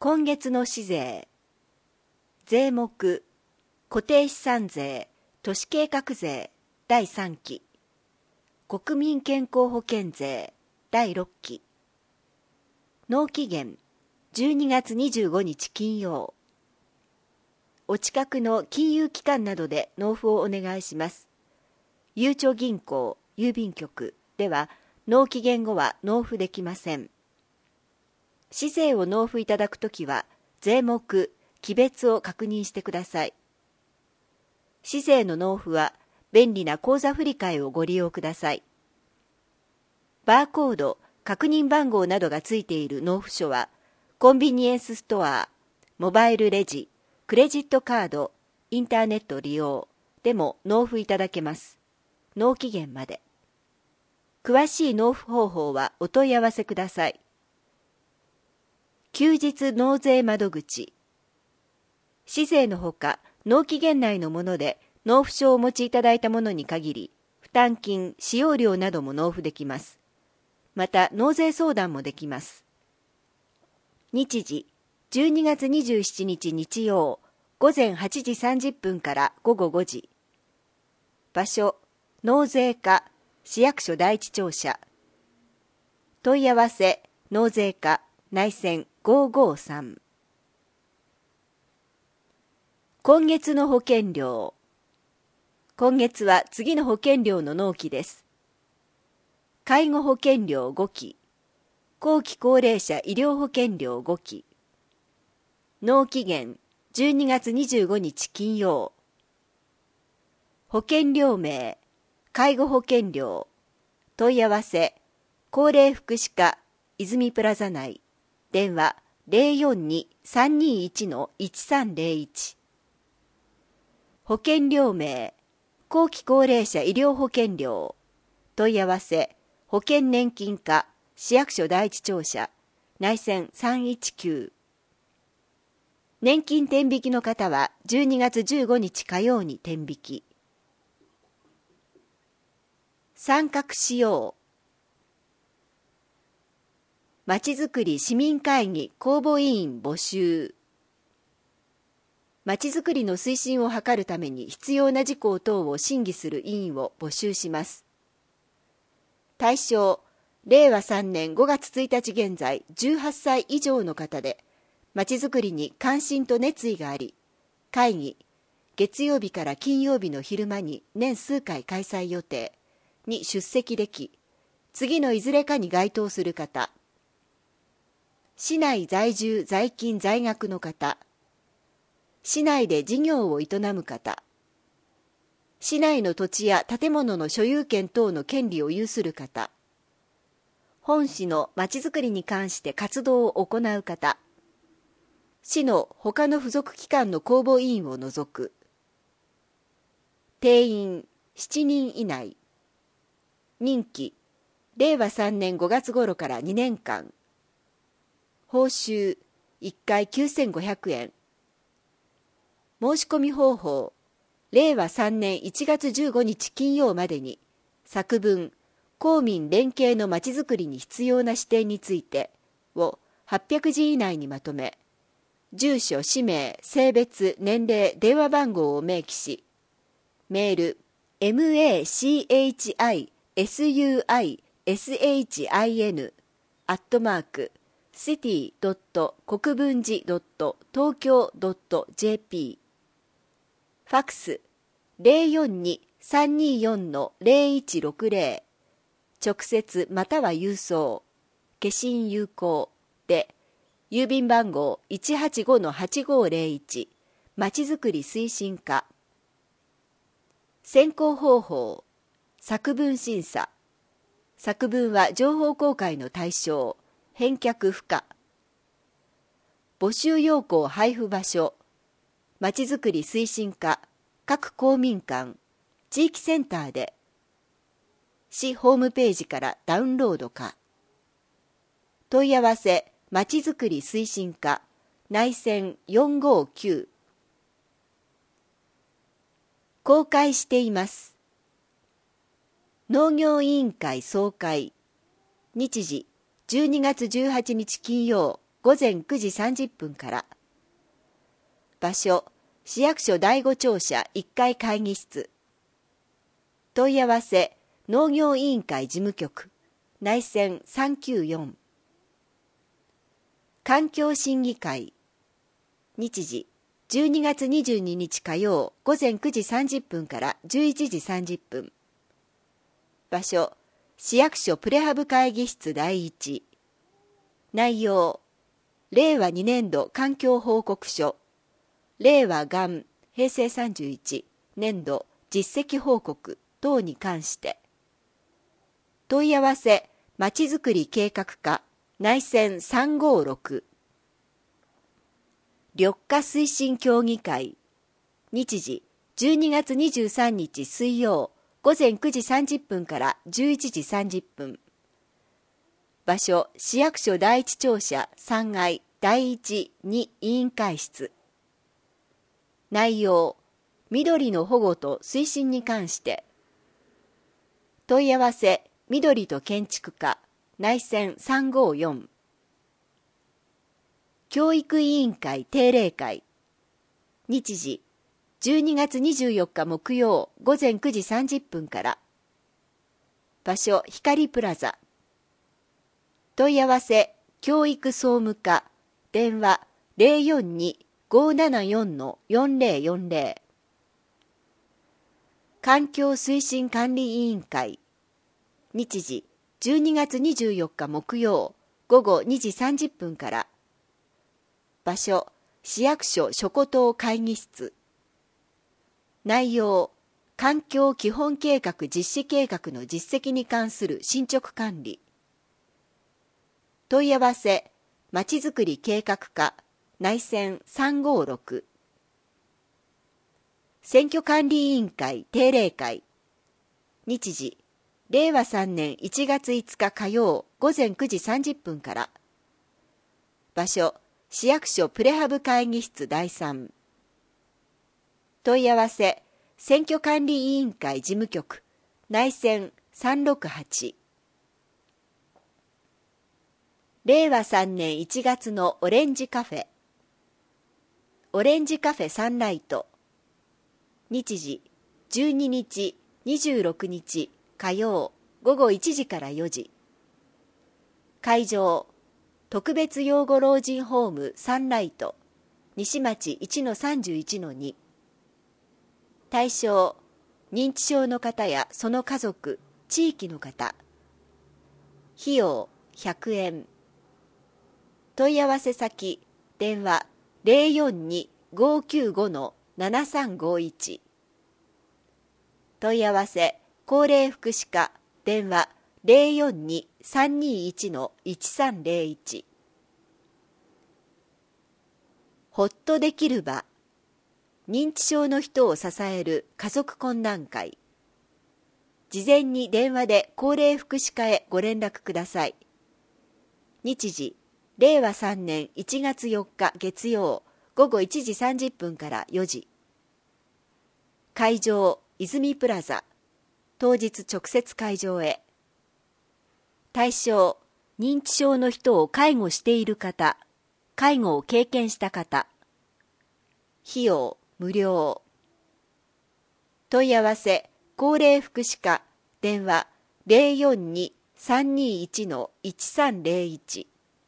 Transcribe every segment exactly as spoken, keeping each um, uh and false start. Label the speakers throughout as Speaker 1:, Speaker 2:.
Speaker 1: 今月の市税、税目、固定資産税、都市計画税だいさんき、国民健康保険税だいろっき、納期限じゅうにがつにじゅうごにち金曜。お近くの金融機関などで納付をお願いします。ゆうちょ銀行、郵便局では納期限後は納付できません。市税を納付いただくときは、税目、期別を確認してください。市税の納付は、便利な口座振替をご利用ください。バーコード、確認番号などがついている納付書は、コンビニエンスストア、モバイルレジ、クレジットカード、インターネット利用でも納付いただけます。納期限まで。詳しい納付方法はお問い合わせください。休日納税窓口。市税のほか、納期限内のもので納付書をお持ちいただいたものに限り、負担金、使用料なども納付できます。また、納税相談もできます。日時、じゅうにがつにじゅうしちにち日曜、ごぜんはちじさんじゅっぷんからごごごじ。場所、納税課、市役所第一庁舎。問い合わせ、納税課、内線ごーごーさん。今月の保険料。今月は次の保険料の納期です。介護保険料ごき、後期高齢者医療保険料ごき。納期限じゅうにがつにじゅうごにち金曜。保険料名、介護保険料。問い合わせ、高齢福祉課、泉プラザ内。電話 ゼロよんに さんにいち いちさんゼロいち。保険料名、後期高齢者医療保険料。問い合わせ、保険年金課、市役所第一庁舎、内線さんいちきゅう。年金天引きの方はじゅうにがつじゅうごにち火曜に天引き。参画しよう。まちづくり市民会議公募委員募集。まちづくりの推進を図るために必要な事項等を審議する委員を募集します。対象、れいわさんねんごがつついたち現在じゅうはっさい以上の方で、まちづくりに関心と熱意があり、会議、月曜日から金曜日の昼間に年数回開催予定に出席でき、次のいずれかに該当する方、市内在住在勤在学の方、市内で事業を営む方、市内の土地や建物の所有権等の権利を有する方、本市のまちづくりに関して活動を行う方、市の他の付属機関の公募委員を除く。定員しちにん以内。任期れいわさんねんごがつ頃からにねんかん。報酬いっかいきゅうせんごひゃくえん。申し込み方法、れいわさんねんいちがつじゅうごにち金曜までに、作文、公民連携のまちづくりに必要な視点についてをはっぴゃくじ以内にまとめ、住所、氏名、性別、年齢、電話番号を明記し、メール、machisuisin アットマーク シティ ドット 国分寺 ドット 東京 ドット ジェーピー ファックス ゼロよんに さんによん ゼロいちろくゼロ 直接または郵送消印有効で郵便番号 いちはちごのはちごゼロいち まちづくり推進課。選考方法、作文審査。作文は情報公開の対象、返却不可。募集要項配布場所、まちづくり推進課、各公民館、地域センターで、市ホームページからダウンロードか。問い合わせ、まちづくり推進課、内線よんごきゅう。公開しています。農業委員会総会。日時、じゅうにがつじゅうはちにち金曜、 午前くじさんじゅっぷんから。場所、市役所だいご庁舎いっかい会議室。問い合わせ、農業委員会事務局、内線さんきゅうよん。環境審議会。日時、じゅうにがつにじゅうににち火曜午前くじさんじゅっぷんからじゅういちじさんじゅっぷん。場所、市役所プレハブ会議室だいいち。内容、れいわにねんど環境報告書、令和元へいせいさんじゅういち年度実績報告等に関して。問い合わせ、まちづくり計画課、内線さんごろく。緑化推進協議会。日時、じゅうにがつにじゅうさんにち水曜、午前くじさんじゅっぷんからじゅういちじさんじゅっぷん。場所、市役所だいいち庁舎さんがいだいいちに委員会室。内容、緑の保護と推進に関して。問い合わせ、緑と建築課、内線さんごよん。教育委員会定例会。日時、じゅうにがつにじゅうよっか木曜午前くじさんじゅっぷんから。場所、光プラザ。問い合わせ、教育総務課、電話 ゼロよんに ごーななよん よんぜろよんぜろ。環境推進管理委員会。日時、じゅうにがつにじゅうよっか木曜午後にじさんじゅっぷんから。場所、市役所諸古島会議室。内容、環境基本計画実施計画の実績に関する進捗管理。問い合わせ、まちづくり計画課、内線さんごろく。選挙管理委員会定例会。日時、れいわさんねんいちがついつか火曜午前くじさんじゅっぷんから。場所、市役所プレハブ会議室だいさん。問い合わせ、選挙管理委員会事務局、内線さんろくはち。れいわさんねんいちがつのオレンジカフェ。オレンジカフェサンライト。日時、じゅうににち、にじゅうろくにち火曜午後いちじからよじ。会場、特別養護老人ホームサンライト、西町 いちのさんじゅういちのに。対象、認知症の方やその家族、地域の方。費用、ひゃくえん。問い合わせ先、電話 ゼロよんに ごーきゅうご ななさんごいち。問い合わせ、高齢福祉課、電話 ゼロよんに さんにいち いちさんゼロいち。ほっとできる場。認知症の人を支える家族懇談会。事前に電話で高齢福祉課へご連絡ください。日時、れいわさんねんいちがつよっか月曜午後いちじさんじゅっぷんからよじ。会場、泉プラザ。当日直接会場へ。対象、認知症の人を介護している方、介護を経験した方。費用、無料。問い合わせ、高齢福祉課、電話 ゼロよんに さんにいち いちさんゼロいち。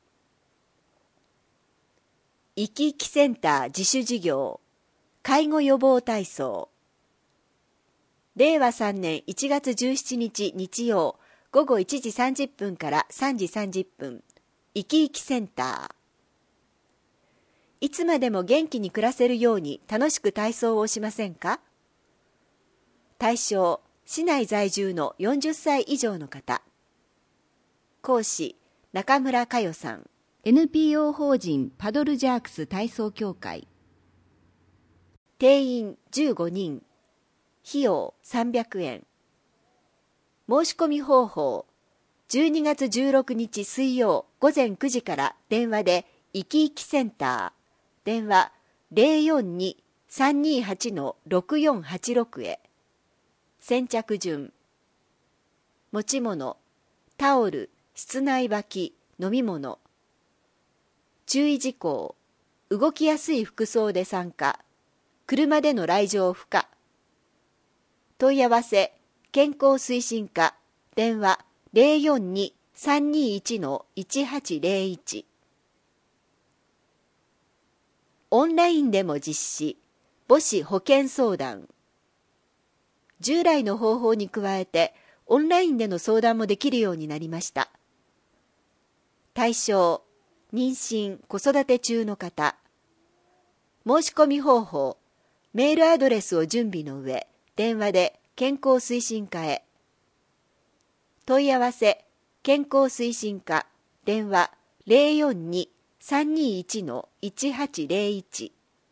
Speaker 1: いきいきセンター自主事業、介護予防体操。れいわさんねんいちがつじゅうしちにち日曜午後いちじさんじゅっぷんからさんじさんじゅっぷん、いきいきセンター。いつまでも元気に暮らせるように楽しく体操をしませんか？対象、市内在住のよんじゅっさい以上の方。講師、中村佳代さん。エヌピーオー 法人パドルジャークス体操協会。定員じゅうごにん。費用さんびゃくえん。申し込み方法、じゅうにがつじゅうろくにち水曜午前くじから電話でいきいきセンター、電話 ゼロよんに さんにはち ろくよんはちろく へ。先着順。持ち物、タオル、室内履き、飲み物。 注意事項、動きやすい服装で参加、車での来場不可。問い合わせ、健康推進課、電話 ゼロよんに さんにいち いちはちゼロいち。オンラインでも実施、母子保健相談。従来の方法に加えて、オンラインでの相談もできるようになりました。対象、妊娠・子育て中の方。申し込み方法、メールアドレスを準備の上、電話で健康推進課へ。問い合わせ、健康推進課、電話 ゼロよんに さんにいち いちはちゼロいち。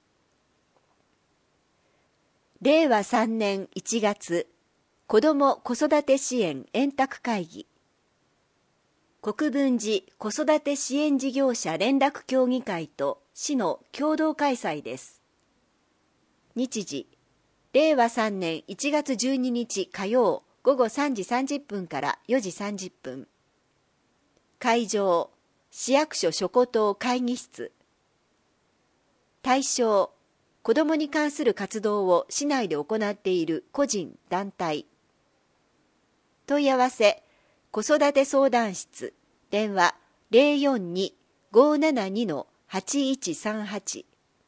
Speaker 1: れいわさんねんいちがつ、子ども子育て支援円卓会議。国分寺子育て支援事業者連絡協議会と市の共同開催です。日時、れいわさんねんいちがつじゅうににち火曜午後さんじさんじゅっぷんからよじさんじゅっぷん。会場、市役所諸古島会議室。対象、子どもに関する活動を市内で行っている個人・団体。問い合わせ、子育て相談室、電話 ゼロよんに ごーななに はちいちさんはち。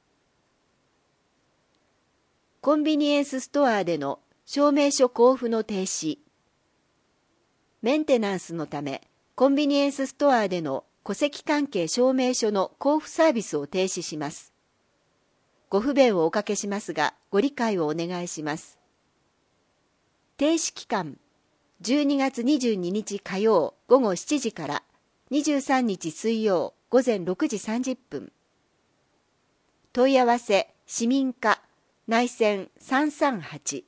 Speaker 1: コンビニエンスストアでの証明書交付の停止。メンテナンスのため、コンビニエンスストアでの戸籍関係証明書の交付サービスを停止します。ご不便をおかけしますが、ご理解をお願いします。停止期間、じゅうにがつにじゅうににち火曜午後しちじからにじゅうさんにち水曜午前ろくじさんじゅっぷん。問い合わせ、市民課、内線さんさんはち。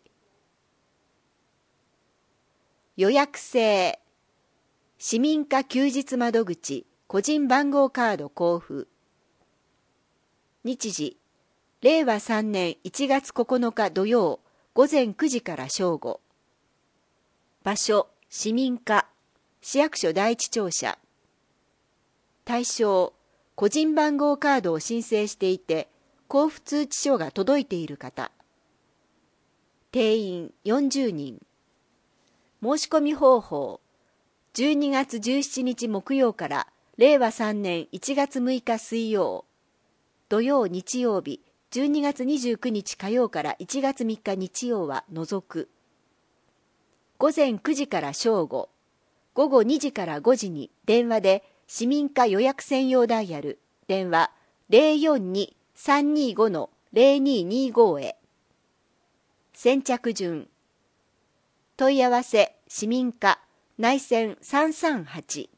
Speaker 1: 予約制、市民課休日窓口、個人番号カード交付。日時、れいわさんねんいちがつここのか土曜午前くじから正午。場所、市民課、市役所第一庁舎。対象、個人番号カードを申請していて、交付通知書が届いている方。定員よんじゅうにん。申し込み方法、じゅうにがつじゅうしちにち木曜かられいわさんねんいちがつむいか水曜、土曜日曜日、じゅうにがつにじゅうくにち火曜からいちがつみっか日曜は除く。午前くじから正午、午後にじからごじに電話で市民課予約専用ダイヤル、電話 ゼロよんに さんにご ゼロににご へ。先着順。問い合わせ、市民課、内線さんさんはち。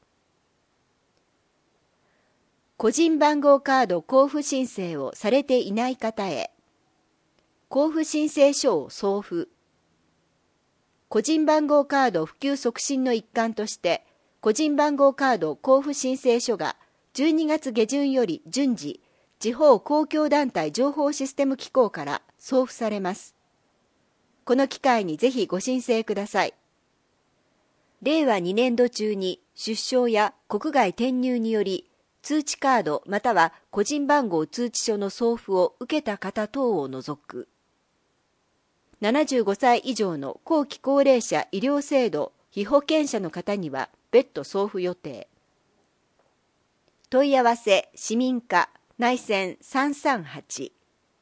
Speaker 1: 個人番号カード交付申請をされていない方へ。交付申請書を送付。個人番号カード普及促進の一環として、個人番号カード交付申請書がじゅうにがつげじゅんより順次、地方公共団体情報システム機構から送付されます。この機会にぜひご申請ください。れいわにねんど中に出生や国外転入により、通知カードまたは個人番号通知書の送付を受けた方等を除く。ななじゅうごさい以上の後期高齢者医療制度被保険者の方には別途送付予定。問い合わせ、市民課、内線さんさんはち。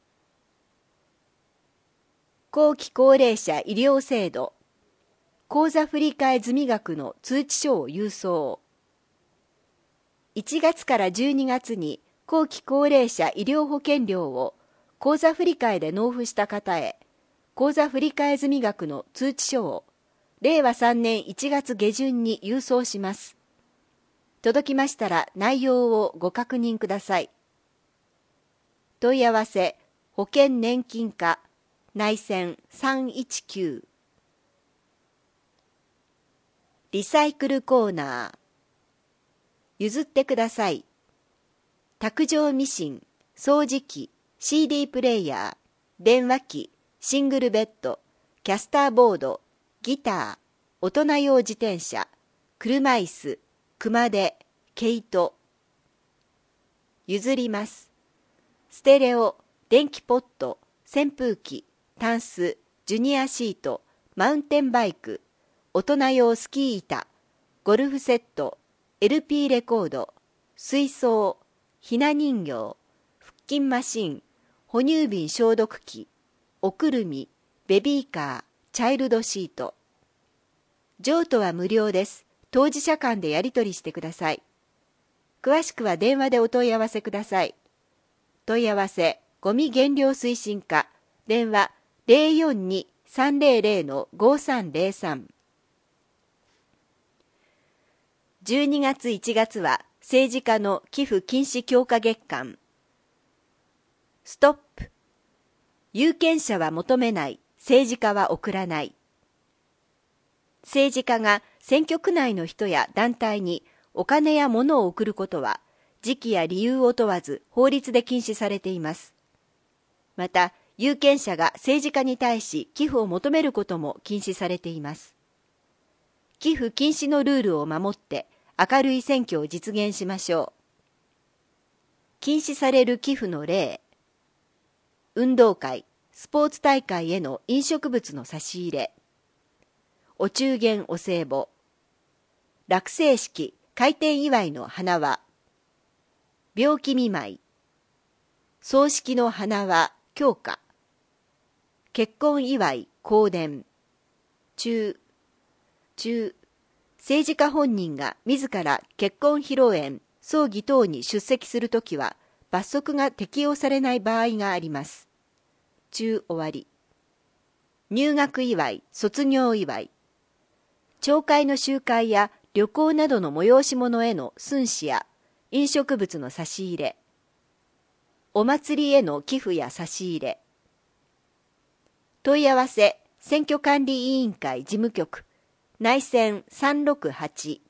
Speaker 1: 後期高齢者医療制度、口座振替済額の通知書を郵送。いちがつからじゅうにがつに後期高齢者医療保険料を口座振替で納付した方へ、口座振替済額の通知書をれいわさんねんいちがつげじゅんに郵送します。届きましたら内容をご確認ください。問い合わせ、保険年金課、内線さんいちきゅう。リサイクルコーナー。譲ってください。卓上ミシン、掃除機、シーディー プレイヤー、電話機、シングルベッド、キャスターボード、ギター、大人用自転車、車椅子、熊手、毛糸。 譲ります。ステレオ、電気ポット、扇風機、タンス、ジュニアシート、マウンテンバイク、大人用スキー板、ゴルフセット、エルピー レコード、水槽、ひな人形、腹筋マシン、哺乳瓶消毒器、おくるみ、ベビーカー、チャイルドシート。譲渡は無料です。当事者間でやり取りしてください。詳しくは電話でお問い合わせください。問い合わせ、ゴミ減量推進課、電話 ゼロよんに さんゼロゼロ ごさんゼロさん。じゅうにがついちがつは政治家の寄付禁止強化月間。ストップ。有権者は求めない、政治家は送らない。政治家が選挙区内の人や団体にお金や物を送ることは、時期や理由を問わず法律で禁止されています。また、有権者が政治家に対し寄付を求めることも禁止されています。寄付禁止のルールを守って明るい選挙を実現しましょう。禁止される寄付の例。運動会、スポーツ大会への飲食物の差し入れ。お中元お歳暮。落成式、開店祝いの花輪。病気見舞い。葬式の花輪、供花。結婚祝い、香典。中、中、政治家本人が自ら結婚披露宴、葬儀等に出席するときは罰則が適用されない場合があります。中終わり。入学祝い、卒業祝い。町会の集会や旅行などの催し物への寸志や飲食物の差し入れ。お祭りへの寄付や差し入れ。問い合わせ、選挙管理委員会事務局、内線さんろくはち